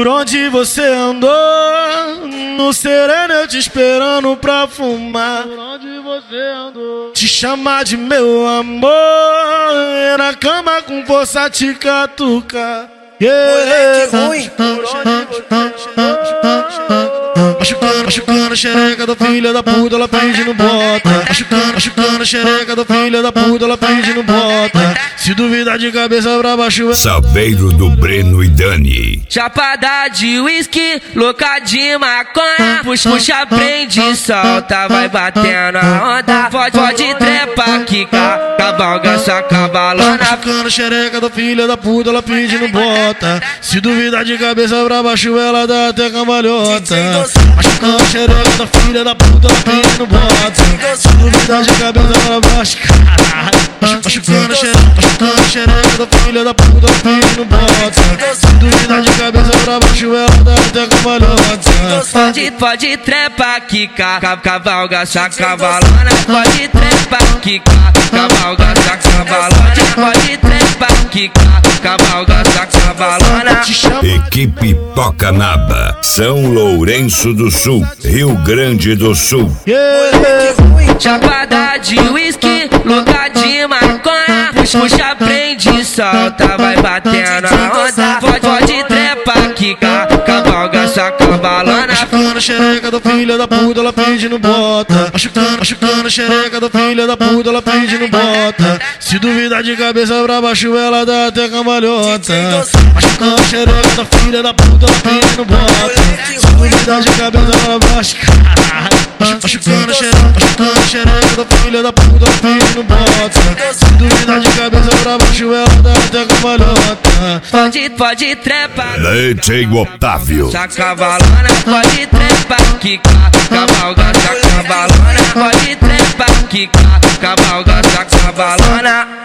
Por onde você andou? No sereno eu te esperando pra fumar. Por onde você andou? Te chamar de meu amor, na cama com força te catucar. Moleque ruim. Machucando a xereca da filha da puta, ela pede no bota. Machucando a xereca da filha da puta, ela pede no bota. Se duvidar de cabeça pra baixo, Saveiro do Breno e Dani. Chapada de uísque, louca de maconha. Puxa, prende, solta, vai batendo a onda. Pode trepa, quica, cavalga essa cavalona. Machucando a xereca da filha da puta, ela pede no bota. Se duvidar de cabeça pra baixo, ela dá até cambalhota. Machucando a xereca da filha da puta, ela pede no bota. Se duvidar de cabeça pra baixo, caralho. Machucando a xereca da filha da puta, ela pede no bota. Se duvidar de cabeça pra baixo, ela dá até cambalhota. Pode trepa, quica, cavalga essa cavalona. Pode trepa, quica, cavalga essa cavalona. Pode trepa, quica, cavalga essa cavalona. Equipe Toca Naba, São Lourenço do Sul, Rio Grande do Sul. Chapada de uísque, louca de maconha. Puxa, prende, solta, vai batendo a onda. Pode trepa, quica, cavalga essa cavalona. Machucando a xereca da filha da puta, ela pede no bota. Machucando a xereca da filha da puta, ela pede no bota. Se duvidar de cabeça pra baixo, ela dá até cambalhota. Machucando a xereca da filha da puta, ela pede no bota. Se duvidar de cabeça pra baixo, caralho. Machucando a xereca da filha da puta, ela pede no bota. Se duvidar de cabeça pra baixo, ela dá até cambalhota. Pode trepa, Leite Otávio. essa cavalona. Pode trepa, quica, cavalga essa cavalona. Pode trepa, quica, cavalga essa cavalona.